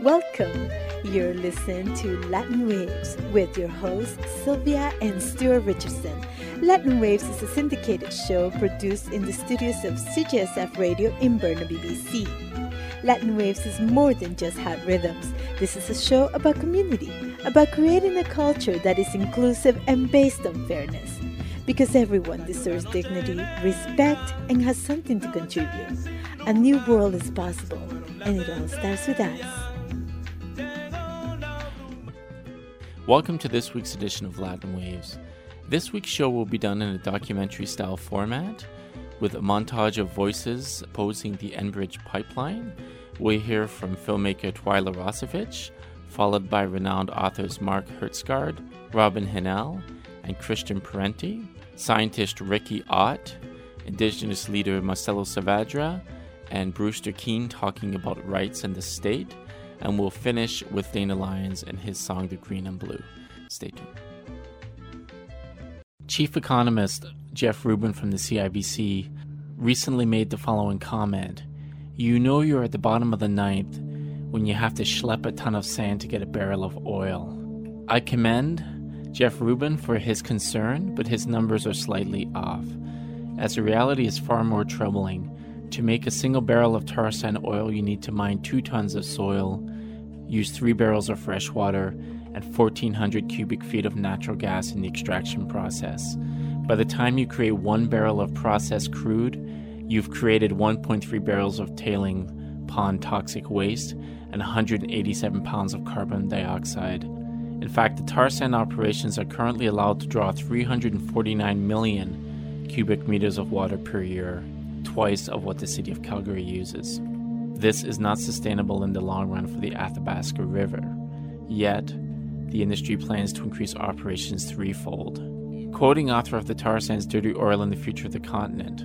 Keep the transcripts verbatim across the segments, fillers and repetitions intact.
Welcome. You're listening to Latin Waves with your hosts Sylvia and Stuart Richardson. Latin Waves is a syndicated show produced in the studios of C J S F Radio in Burnaby, B C. Latin Waves is more than just hot rhythms. This is a show about community, about creating a culture that is inclusive and based on fairness. Because everyone deserves dignity, respect, and has something to contribute. A new world is possible, and it all starts with us. Welcome to this week's edition of Latin Waves. This week's show will be done in a documentary-style format with a montage of voices opposing the Enbridge pipeline. We'll hear from filmmaker Twyla Rosevich, followed by renowned authors Mark Hertsgaard, Robin Hahnel, and Christian Parenti, scientist Ricky Ott, Indigenous leader Marcelo Saavedra, and Brewster Keane talking about rights in the state, and we'll finish with Dana Lyons and his song The Green and Blue. Stay tuned. Chief economist Jeff Rubin from the C I B C recently made the following comment. You know you're at the bottom of the ninth when you have to schlep a ton of sand to get a barrel of oil. I commend Jeff Rubin for his concern, but his numbers are slightly off, as the reality is far more troubling. To make a single barrel of tar sand oil, you need to mine two tons of soil, use three barrels of fresh water, and fourteen hundred cubic feet of natural gas in the extraction process. By the time you create one barrel of processed crude, you've created one point three barrels of tailing pond toxic waste and one hundred eighty-seven pounds of carbon dioxide. In fact, the tar sand operations are currently allowed to draw three hundred forty-nine million cubic meters of water per year, twice of what the city of Calgary uses. This is not sustainable in the long run for the Athabasca River. Yet, the industry plans to increase operations threefold. Quoting author of the Tar Sands Dirty Oil and the Future of the Continent,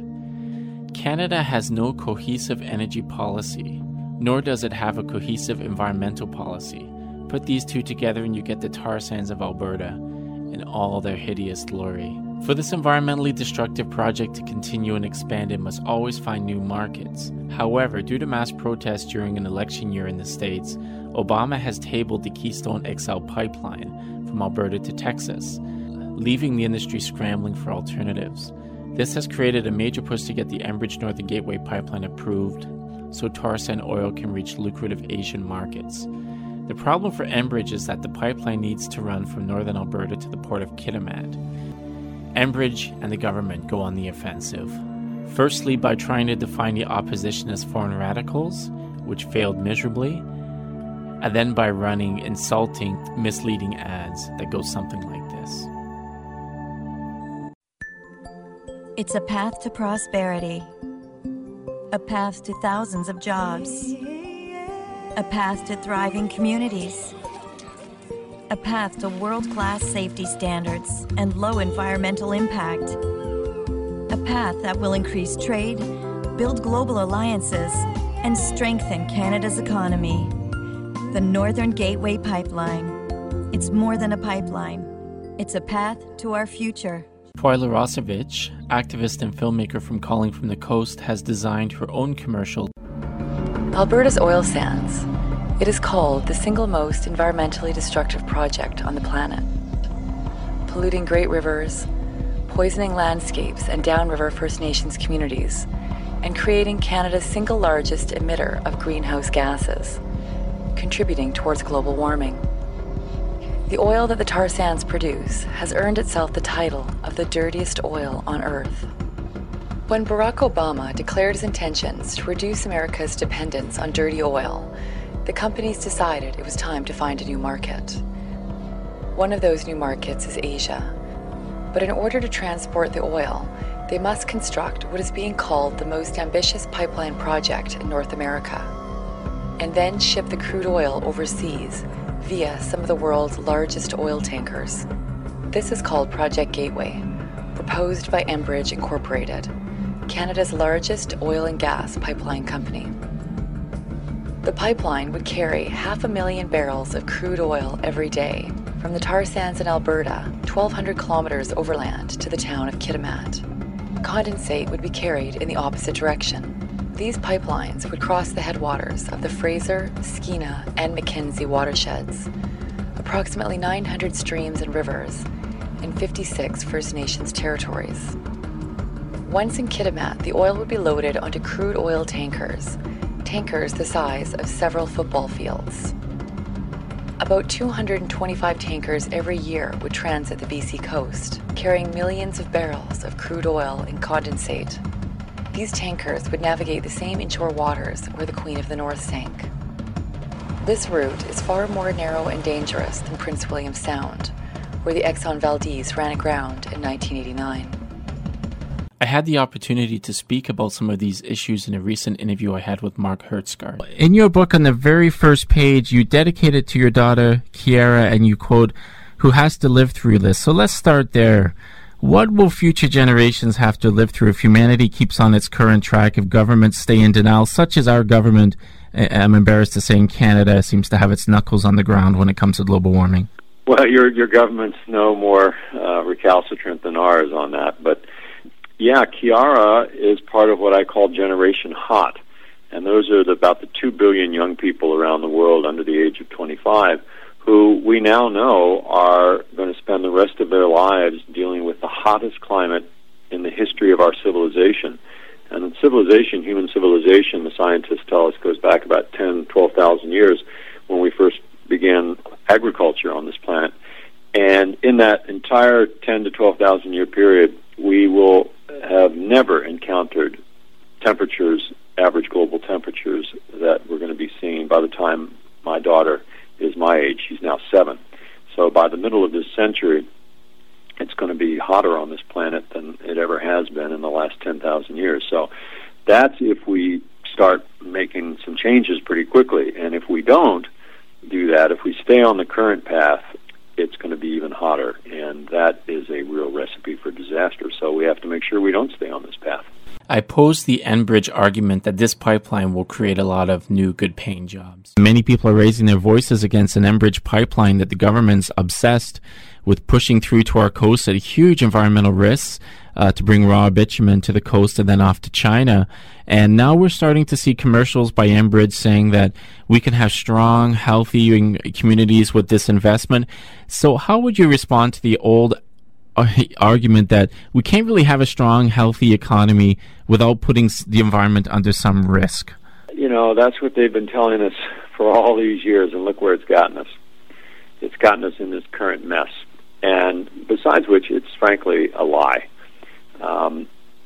Canada has no cohesive energy policy, nor does it have a cohesive environmental policy. Put these two together and you get the tar sands of Alberta in all their hideous glory. For this environmentally destructive project to continue and expand, it must always find new markets. However, due to mass protests during an election year in the States, Obama has tabled the Keystone X L pipeline from Alberta to Texas, leaving the industry scrambling for alternatives. This has created a major push to get the Enbridge Northern Gateway pipeline approved so tar sand oil can reach lucrative Asian markets. The problem for Enbridge is that the pipeline needs to run from northern Alberta to the port of Kitimat. Enbridge and the government go on the offensive. Firstly, by trying to define the opposition as foreign radicals, which failed miserably, and then by running insulting, misleading ads that go something like this. It's a path to prosperity, a path to thousands of jobs, a path to thriving communities, a path to world-class safety standards and low environmental impact, a path that will increase trade, build global alliances, and strengthen Canada's economy. The Northern Gateway Pipeline. It's more than a pipeline. It's a path to our future. Twyla Rosevich, activist and filmmaker from Calling from the Coast, has designed her own commercial. Alberta's oil sands. It is called the single most environmentally destructive project on the planet. Polluting great rivers, poisoning landscapes and downriver First Nations communities, and creating Canada's single largest emitter of greenhouse gases, contributing towards global warming. The oil that the tar sands produce has earned itself the title of the dirtiest oil on Earth. When Barack Obama declared his intentions to reduce America's dependence on dirty oil, the companies decided it was time to find a new market. One of those new markets is Asia. But in order to transport the oil, they must construct what is being called the most ambitious pipeline project in North America, and then ship the crude oil overseas via some of the world's largest oil tankers. This is called Project Gateway, proposed by Enbridge Incorporated, Canada's largest oil and gas pipeline company. The pipeline would carry half a million barrels of crude oil every day from the tar sands in Alberta, twelve hundred kilometers overland to the town of Kitimat. Condensate would be carried in the opposite direction. These pipelines would cross the headwaters of the Fraser, Skeena, and Mackenzie watersheds, approximately nine hundred streams and rivers, in fifty-six First Nations territories. Once in Kitimat, the oil would be loaded onto crude oil tankers, tankers the size of several football fields. About two hundred twenty-five tankers every year would transit the B C coast, carrying millions of barrels of crude oil and condensate. These tankers would navigate the same inshore waters where the Queen of the North sank. This route is far more narrow and dangerous than Prince William Sound, where the Exxon Valdez ran aground in nineteen eighty-nine. I had the opportunity to speak about some of these issues in a recent interview I had with Mark Hertzgaard. In your book, on the very first page, you dedicate it to your daughter, Kiara, and you quote, "who has to live through this." So let's start there. What will future generations have to live through if humanity keeps on its current track, if governments stay in denial, such as our government, I'm embarrassed to say in Canada, seems to have its knuckles on the ground when it comes to global warming? Well, your your government's no more uh, recalcitrant than ours on that, but yeah, Kiara is part of what I call Generation Hot, and those are the, about the two billion young people around the world under the age of twenty-five who we now know are going to spend the rest of their lives dealing with the hottest climate in the history of our civilization. And in civilization, human civilization, the scientists tell us, goes back about ten, twelve thousand years when we first began agriculture on this planet. And in that entire ten to twelve thousand year period, we will have never encountered temperatures, average global temperatures, that we're going to be seeing by the time my daughter is my age. She's now seven. So by the middle of this century, it's going to be hotter on this planet than it ever has been in the last ten thousand years. So that's if we start making some changes pretty quickly. And if we don't do that, if we stay on the current path, it's going to be even hotter, and that is a real recipe for disaster. So we have to make sure we don't stay on this path. I posed the Enbridge argument that this pipeline will create a lot of new good-paying jobs. Many people are raising their voices against an Enbridge pipeline that the government's obsessed with pushing through to our coast at huge environmental risks uh, to bring raw bitumen to the coast and then off to China. And now we're starting to see commercials by Enbridge saying that we can have strong, healthy communities with this investment. So how would you respond to the old argument that we can't really have a strong, healthy economy without putting the environment under some risk? You know, that's what they've been telling us for all these years, and look where it's gotten us. It's gotten us in this current mess. And besides which, it's frankly a lie. Um,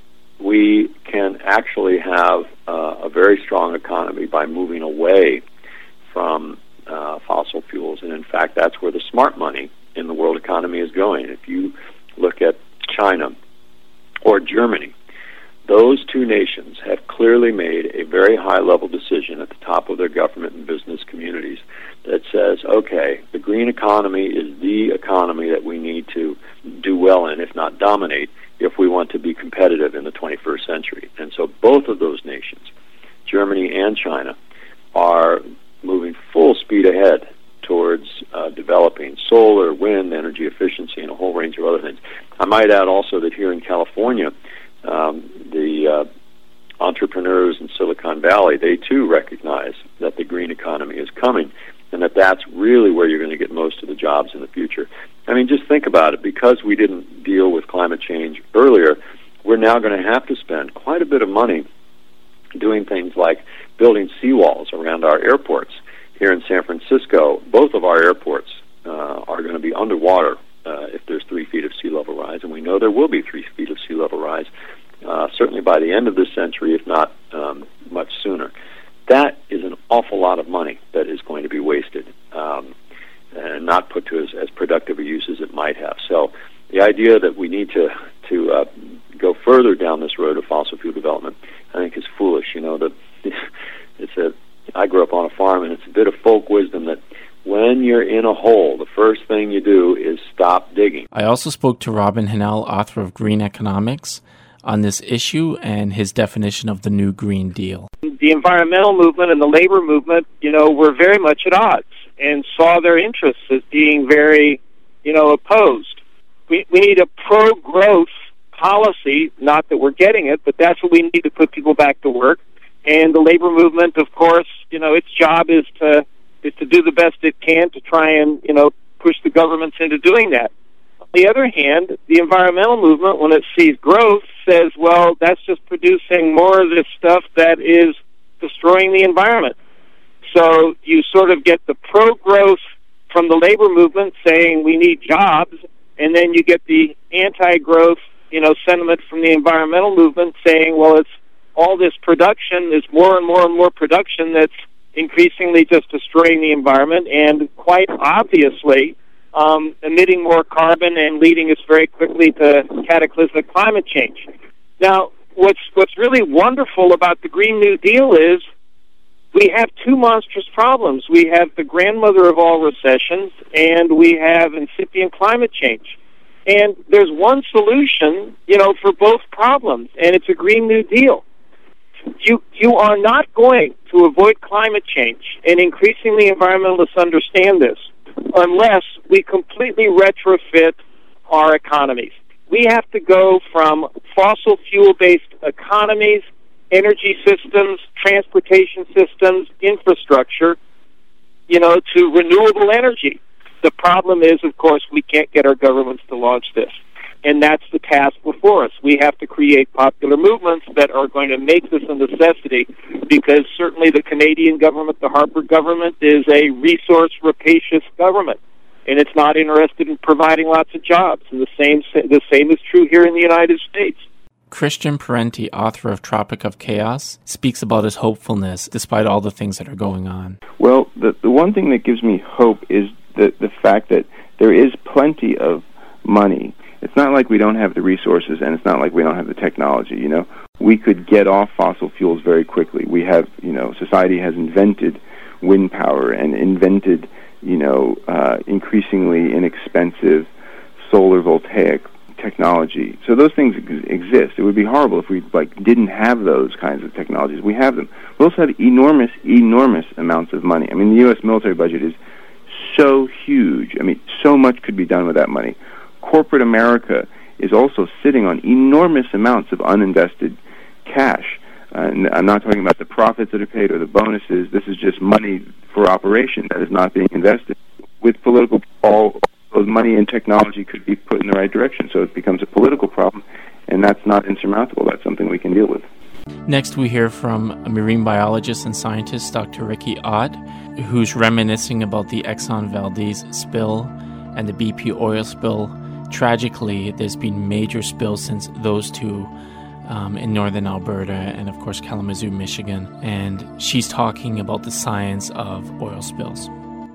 we can actually have uh, a very strong economy by moving away from uh, fossil fuels. And in fact, that's where the smart money in the world economy is going. If you look at China or Germany, those two nations have clearly made a very high-level decision at the top of their government and business communities that says, okay, the green economy is the economy that we need to do well in, if not dominate, if we want to be competitive in the twenty-first century. And so both of those nations, Germany and China, are moving full speed ahead towards uh, developing solar, wind, energy efficiency, and a whole range of other things. I might add also that here in California, um, the uh, entrepreneurs in Silicon Valley, they too recognize that the green economy is coming and that that's really where you're going to get most of the jobs in the future. I mean, just think about it. Because we didn't deal with climate change earlier, we're now going to have to spend quite a bit of money doing things like building seawalls around our airports. Here in San Francisco, both of our airports uh, are going to be underwater uh, if there's three feet of sea level rise, and we know there will be three feet of sea level rise, uh, certainly by the end of this century, if not um, much sooner. That is an awful lot of money that is going to be wasted um, and not put to as, as productive a use as it might have. So the idea that we need to, to uh, go further down this road of fossil fuel development, I think, is foolish. You know, the, it's a I grew up on a farm, and it's a bit of folk wisdom that when you're in a hole, the first thing you do is stop digging. I also spoke to Robin Hahnel, author of Green Economics, on this issue and his definition of the new Green Deal. The environmental movement and the labor movement, you know, were very much at odds and saw their interests as being very, you know, opposed. We, we need a pro-growth policy, not that we're getting it, but that's what we need to put people back to work. And the labor movement, of course, you know, its job is to is to do the best it can to try and, you know, push the governments into doing that. On the other hand, the environmental movement, when it sees growth, says, well, that's just producing more of this stuff that is destroying the environment. So you sort of get the pro-growth from the labor movement saying we need jobs, and then you get the anti-growth, you know, sentiment from the environmental movement saying, well, it's all this production, there's more and more and more production that's increasingly just destroying the environment and quite obviously um, emitting more carbon and leading us very quickly to cataclysmic climate change. Now, what's what's really wonderful about the Green New Deal is we have two monstrous problems. We have the grandmother of all recessions, and we have incipient climate change. And there's one solution, you know, for both problems, and it's a Green New Deal. You you are not going to avoid climate change, and increasingly environmentalists understand this, unless we completely retrofit our economies. We have to go from fossil fuel-based economies, energy systems, transportation systems, infrastructure, you know, to renewable energy. The problem is, of course, we can't get our governments to launch this. And that's the task before us. We have to create popular movements that are going to make this a necessity, because certainly the Canadian government, the Harper government, is a resource-rapacious government, and it's not interested in providing lots of jobs. And the same the same is true here in the United States. Christian Parenti, author of Tropic of Chaos, speaks about his hopefulness despite all the things that are going on. Well, the, the one thing that gives me hope is the, the fact that there is plenty of money. It's not like we don't have the resources, and it's not like we don't have the technology, you know. We could get off fossil fuels very quickly. We have, you know, society has invented wind power and invented, you know, uh, increasingly inexpensive solar voltaic technology. So those things ex- exist. It would be horrible if we, like, didn't have those kinds of technologies. We have them. We also have enormous, enormous amounts of money. I mean, the U S military budget is so huge. I mean, so much could be done with that money. Corporate America is also sitting on enormous amounts of uninvested cash. Uh, and I'm not talking about the profits that are paid or the bonuses. This is just money for operation that is not being invested. With political, all those money and technology could be put in the right direction. So it becomes a political problem, and that's not insurmountable. That's something we can deal with. Next, we hear from a marine biologist and scientist, Doctor Ricky Ott, who's reminiscing about the Exxon Valdez spill and the B P oil spill. Tragically, there's been major spills since those two um, in northern Alberta and, of course, Kalamazoo, Michigan. And she's talking about the science of oil spills.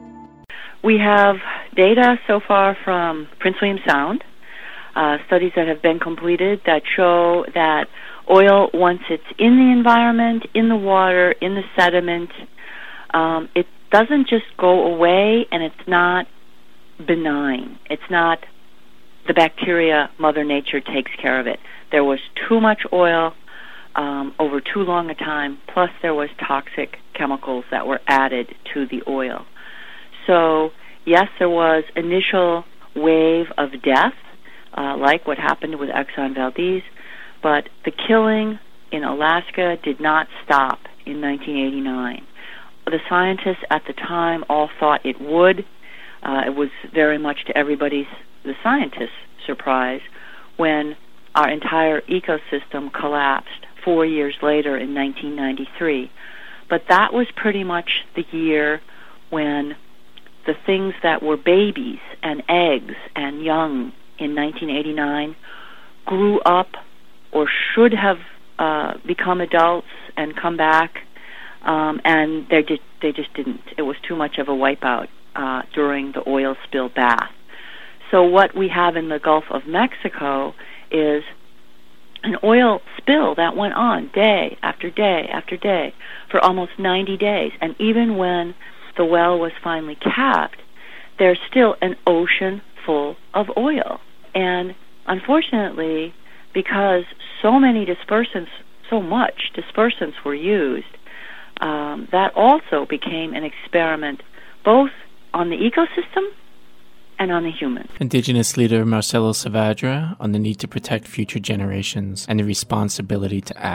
We have data so far from Prince William Sound, uh, studies that have been completed that show that oil, once it's in the environment, in the water, in the sediment, um, it doesn't just go away, and it's not benign. It's not the bacteria, Mother Nature takes care of it. There was too much oil um, over too long a time, plus there was toxic chemicals that were added to the oil. So, yes, there was initial wave of death, uh, like what happened with Exxon Valdez, but the killing in Alaska did not stop in nineteen eighty-nine. The scientists at the time all thought it would. Uh, it was very much to everybody's, the scientists' surprise, when our entire ecosystem collapsed four years later in nineteen ninety-three. But that was pretty much the year when the things that were babies and eggs and young in nineteen eighty-nine grew up or should have uh, become adults and come back, um, and they just, they just didn't. It was too much of a wipeout uh, during the oil spill bath. So what we have in the Gulf of Mexico is an oil spill that went on day after day after day for almost ninety days. And even when the well was finally capped, there's still an ocean full of oil. And unfortunately, because so many dispersants, so much dispersants were used, um, that also became an experiment both on the ecosystem and on the humans. Indigenous leader Marcelo Saavedra on the need to protect future generations and the responsibility to act.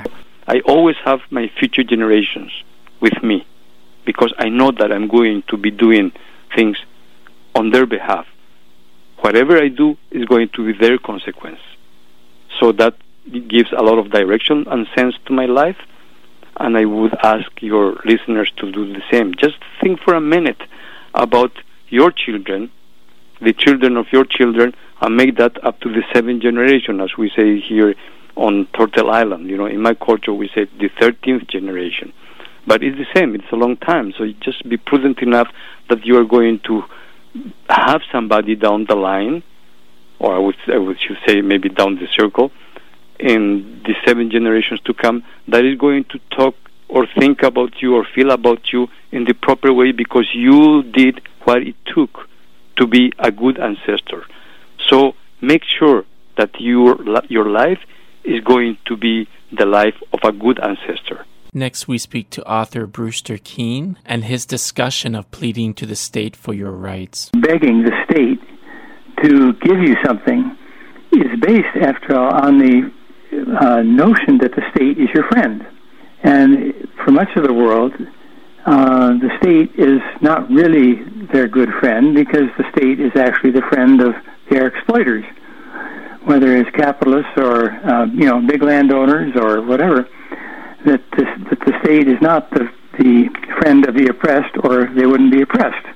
I always have my future generations with me, because I know that I'm going to be doing things on their behalf. Whatever I do is going to be their consequence. So that gives a lot of direction and sense to my life, and I would ask your listeners to do the same. Just think for a minute about your children, the children of your children, and make that up to the seventh generation, as we say here on Turtle Island. You know, in my culture we say the thirteenth generation. But it's the same, it's a long time, so you just be prudent enough that you are going to have somebody down the line, or I would, I would should say maybe down the circle, in the seven generations to come, that is going to talk or think about you or feel about you in the proper way, because you did what it took to be a good ancestor. So make sure that your your life is going to be the life of a good ancestor. Next, we speak to author Brewster Keene and his discussion of pleading to the state for your rights. Begging the state to give you something is based, after all, on the uh, notion that the state is your friend. And for much of the world, uh, the state is not really their good friend, because the state is actually the friend of their exploiters, whether it's capitalists or uh, you know big landowners or whatever. That the, that the state is not the, the friend of the oppressed, or they wouldn't be oppressed.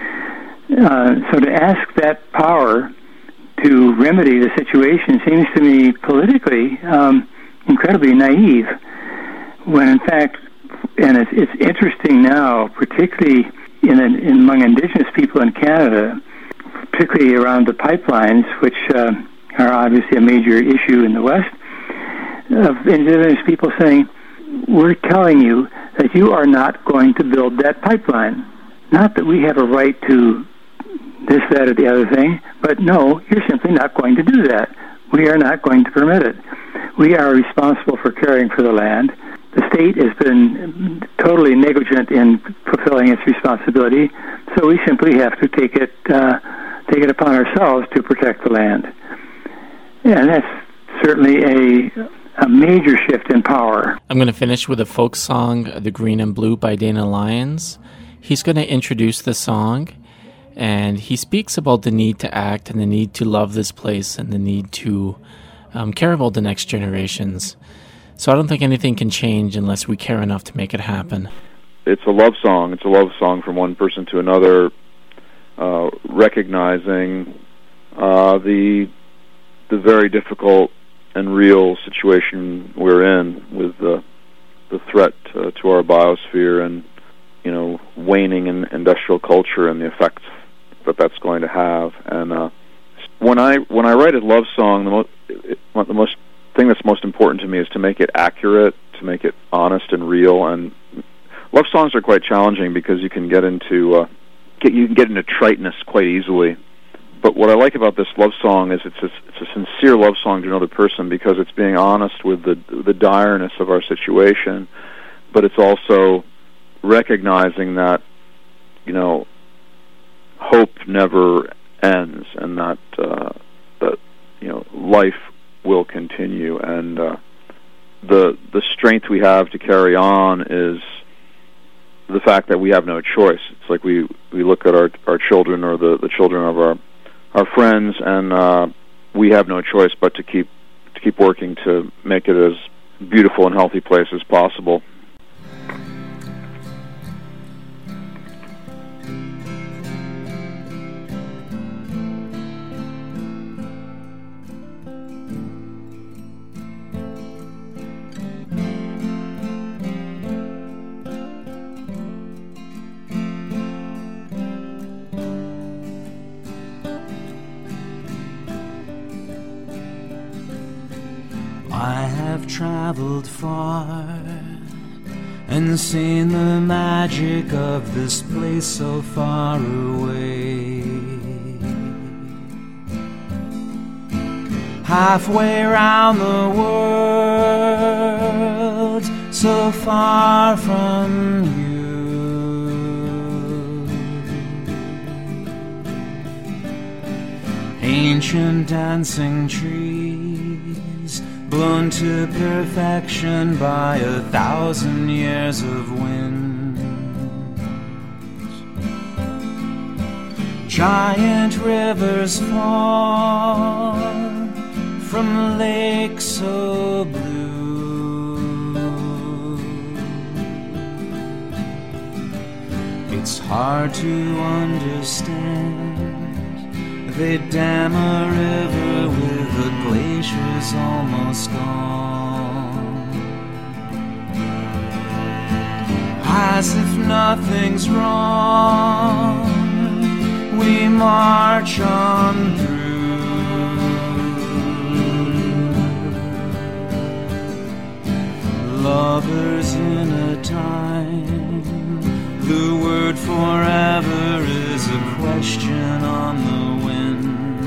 Uh, so to ask that power to remedy the situation seems to me politically um, incredibly naive, when in fact, and it's, it's interesting now, particularly in, in among indigenous people in Canada, particularly around the pipelines, which uh, are obviously a major issue in the West, of indigenous people saying, we're telling you that you are not going to build that pipeline. Not that we have a right to this, that, or the other thing, but no, you're simply not going to do that. We are not going to permit it. We are responsible for caring for the land. The state has been totally negligent in fulfilling its responsibility, so we simply have to take it uh, take it upon ourselves to protect the land. And that's certainly a a major shift in power. I'm going to finish with a folk song, The Green and Blue by Dana Lyons. He's going to introduce the song, and he speaks about the need to act and the need to love this place and the need to um, care about the next generations. So I don't think anything can change unless we care enough to make it happen. It's a love song. It's a love song from one person to another, uh, recognizing uh, the the very difficult and real situation we're in with the the threat uh, to our biosphere, and you know waning in industrial culture and the effects that that's going to have. And uh, when I when I write a love song, the most it, the most thing that's most important to me is to make it accurate, to make it honest and real. And love songs are quite challenging because you can get into uh, get you can get into triteness quite easily. But what I like about this love song is it's a, it's a sincere love song to another person, because it's being honest with the the direness of our situation, but it's also recognizing that, you know, hope never ends, and that uh, that you know life will continue, and uh, the the strength we have to carry on is the fact that we have no choice. It's like we we look at our our children, or the the children of our our friends, and uh, we have no choice but to keep to keep working to make it as beautiful and healthy place as possible. I have traveled far and seen the magic of this place so far away. Halfway round the world, so far from you. Ancient dancing trees, blown to perfection by a thousand years of wind. Giant rivers fall from lakes so blue. It's hard to understand. They dam a river with the glaciers almost gone, as if nothing's wrong. We march on through. Lovers in a time, the word forever is a question on the wind.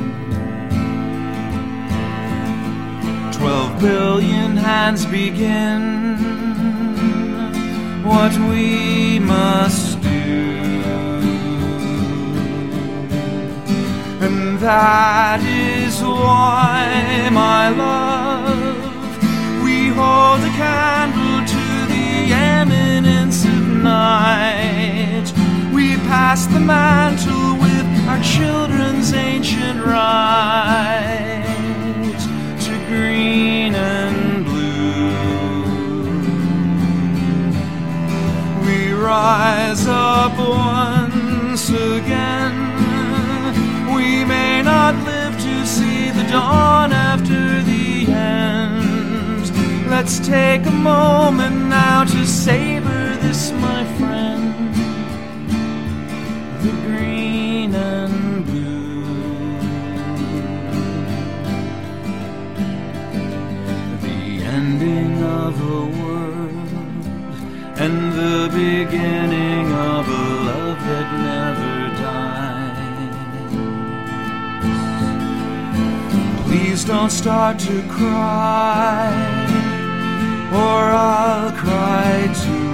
Twelve billion hands begin what we must do. And that is why, my love, we hold a candle to the eminence of night. We pass the mantle with our children's ancient right to green and blue. We rise up once again. We may not live to see the dawn after the end. Let's take a moment now to savor this, my friend. The green and blue. The ending of a world and the beginning of a love that never dies. Please don't start to cry, or I'll cry too.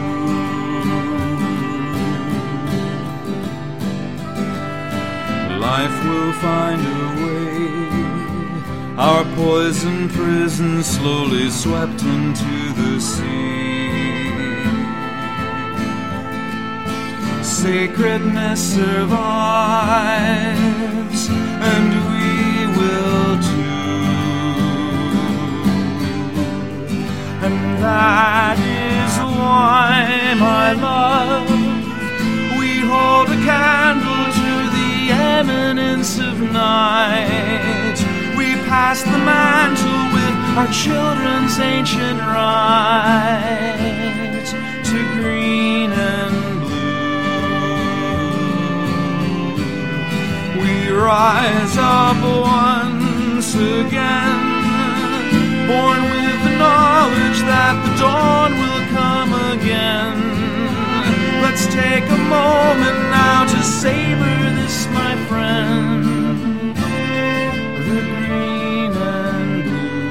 Life will find a way. Our poison prison slowly swept into the sea. Sacredness survives, and we will too. And that is why, my love, we hold a candle to the eminence of night. We pass the mantle with our children's ancient right to green and blue. We rise up once again, born with the knowledge that the dawn will come again. Let's take a moment now to savor this, my friend. The green and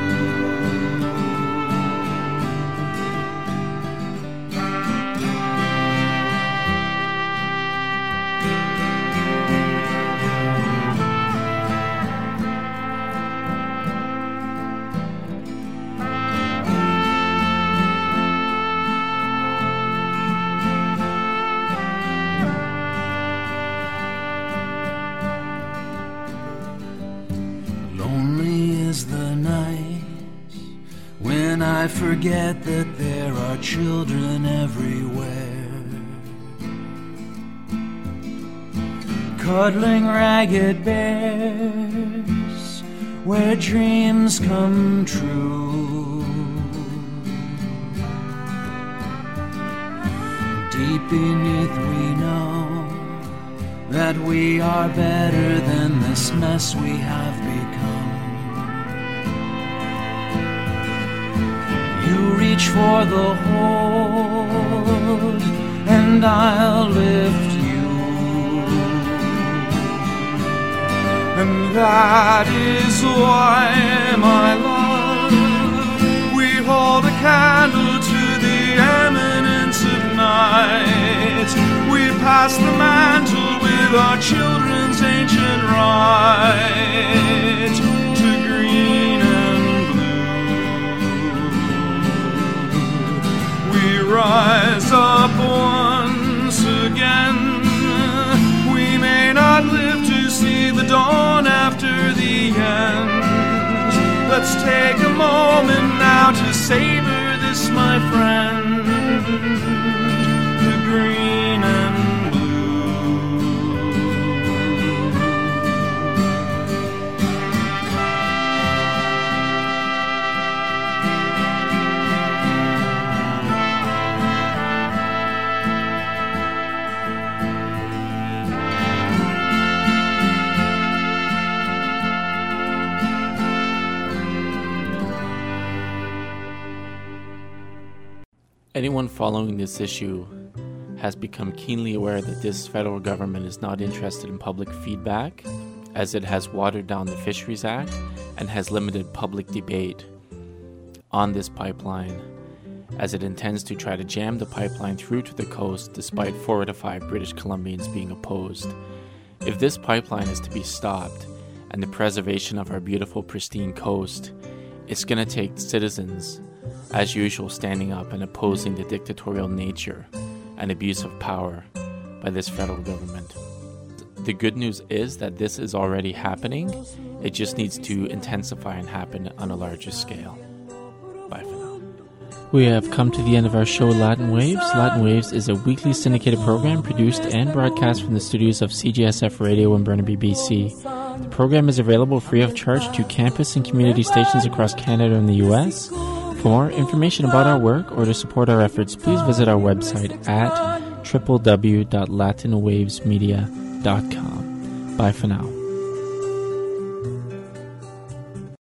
I forget that there are children everywhere, cuddling ragged bears where dreams come true. Deep beneath we know that we are better than this mess we have become. You reach for the hold, and I'll lift you. And that is why, my love, we hold a candle to the eminence of night. We pass the mantle with our children's ancient right to green and blue. take a moment now to savor this, my friend. The green and anyone following this issue has become keenly aware that this federal government is not interested in public feedback, as it has watered down the Fisheries Act and has limited public debate on this pipeline, as it intends to try to jam the pipeline through to the coast despite four to five British Columbians being opposed. If this pipeline is to be stopped and the preservation of our beautiful, pristine coast, it's going to take citizens, as usual, standing up and opposing the dictatorial nature and abuse of power by this federal government. The good news is that this is already happening. It just needs to intensify and happen on a larger scale. Bye for now. We have come to the end of our show, Latin Waves. Latin Waves is a weekly syndicated program produced and broadcast from the studios of C J S F Radio in Burnaby, B C. The program is available free of charge to campus and community stations across Canada and the U S. For more information about our work or to support our efforts, please visit our website at w w w dot latin waves media dot com. Bye for now.